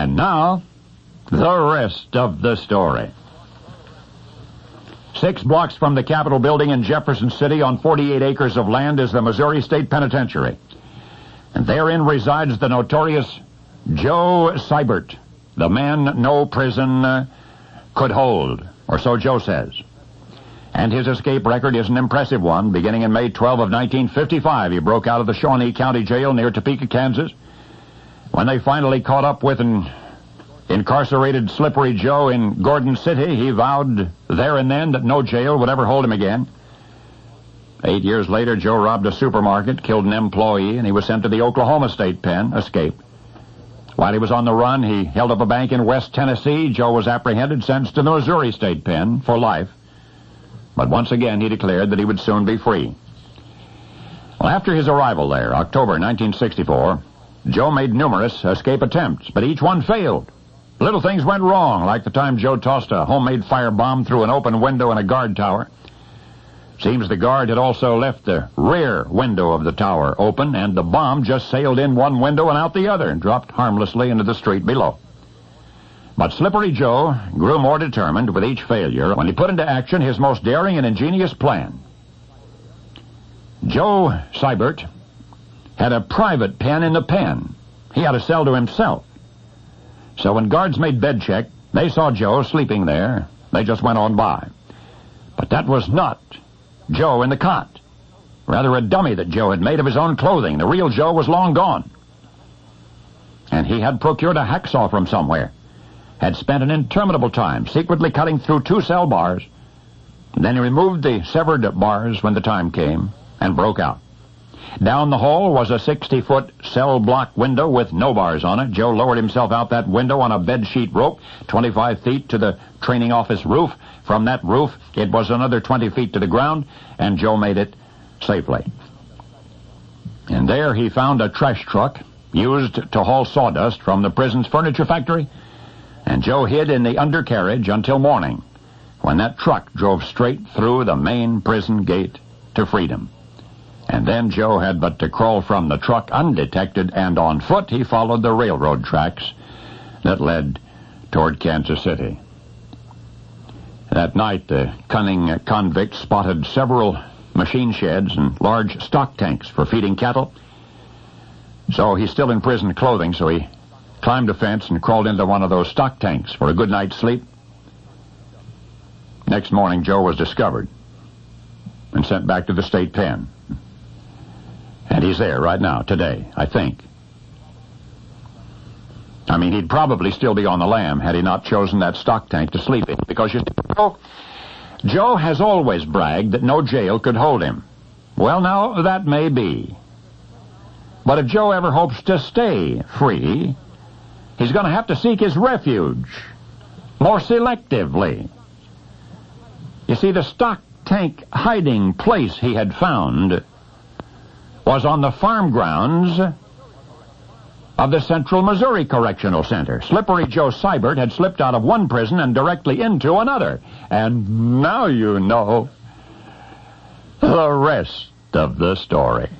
And now, the rest of the story. 6 blocks from the Capitol building in Jefferson City on 48 acres of land is the Missouri State Penitentiary. And therein resides the notorious Joe Seibert, the man no prison could hold, or so Joe says. And his escape record is an impressive one. Beginning in May 12 of 1955, he broke out of the Shawnee County Jail near Topeka, Kansas. When they finally caught up with an incarcerated Slippery Joe in Gordon City, he vowed there and then that no jail would ever hold him again. 8 years later, Joe robbed a supermarket, killed an employee, and he was sent to the Oklahoma State Pen, escaped. While he was on the run, he held up a bank in West Tennessee. Joe was apprehended, sentenced to the Missouri State Pen for life. But once again, he declared that he would soon be free. Well, after his arrival there, October 1964, Joe made numerous escape attempts, but each one failed. Little things went wrong, like the time Joe tossed a homemade firebomb through an open window in a guard tower. Seems the guard had also left the rear window of the tower open, and the bomb just sailed in one window and out the other and dropped harmlessly into the street below. But Slippery Joe grew more determined with each failure when he put into action his most daring and ingenious plan. Joe Seibert had a private pen in the pen. He had a cell to himself. So when guards made bed check, they saw Joe sleeping there. They just went on by. But that was not Joe in the cot. Rather a dummy that Joe had made of his own clothing. The real Joe was long gone. And he had procured a hacksaw from somewhere. Had spent an interminable time secretly cutting through 2 cell bars. Then he removed the severed bars when the time came and broke out. Down the hall was a 60-foot cell block window with no bars on it. Joe lowered himself out that window on a bedsheet rope, 25 feet to the training office roof. From that roof, it was another 20 feet to the ground, and Joe made it safely. And there he found a trash truck used to haul sawdust from the prison's furniture factory, and Joe hid in the undercarriage until morning, when that truck drove straight through the main prison gate to freedom. And then Joe had but to crawl from the truck undetected, and on foot he followed the railroad tracks that led toward Kansas City. That night, the cunning convict spotted several machine sheds and large stock tanks for feeding cattle. So he's still in prison clothing, so he climbed a fence and crawled into one of those stock tanks for a good night's sleep. Next morning, Joe was discovered and sent back to the state pen. And he's there right now, today, I think. I mean, he'd probably still be on the lam had he not chosen that stock tank to sleep in. Because, you see, Joe has always bragged that no jail could hold him. Well, now, that may be. But if Joe ever hopes to stay free, he's going to have to seek his refuge more selectively. You see, the stock tank hiding place he had found was on the farm grounds of the Central Missouri Correctional Center. Slippery Joe Seibert had slipped out of one prison and directly into another. And now you know the rest of the story.